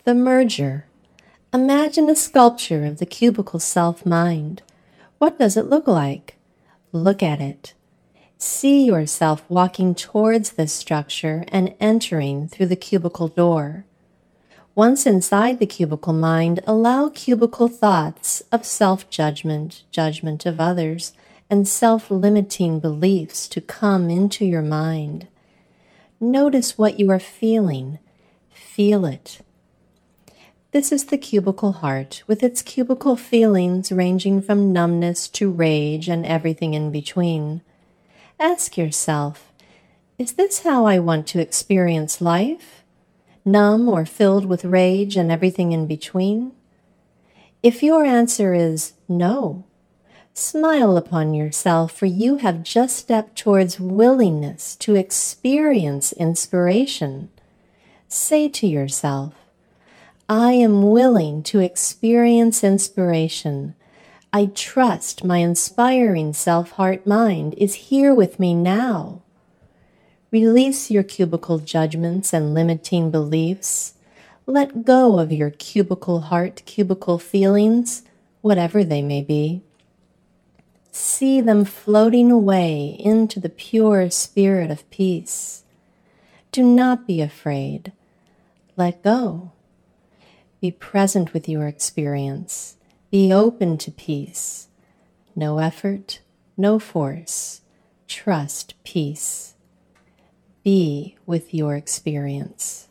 The merger. Imagine a sculpture of the cubicle self-mind. What does it look like? Look at it. See yourself walking towards this structure and entering through the cubicle door. Once inside the cubicle mind, allow cubicle thoughts of self-judgment, judgment of others, and self-limiting beliefs to come into your mind. Notice what you are feeling. Feel it. This is the cubicle heart, with its cubicle feelings ranging from numbness to rage and everything in between. Ask yourself, is this how I want to experience life? Numb or filled with rage and everything in between? If your answer is no, smile upon yourself, for you have just stepped towards willingness to experience inspiration. Say to yourself, I am willing to experience inspiration. I trust my inspiring self-heart-mind is here with me now. Release your cubicle judgments and limiting beliefs. Let go of your cubicle heart, cubicle feelings, whatever they may be. See them floating away into the pure spirit of peace. Do not be afraid. Let go. Be present with your experience. Be open to peace. No effort, no force. Trust peace. Be with your experience.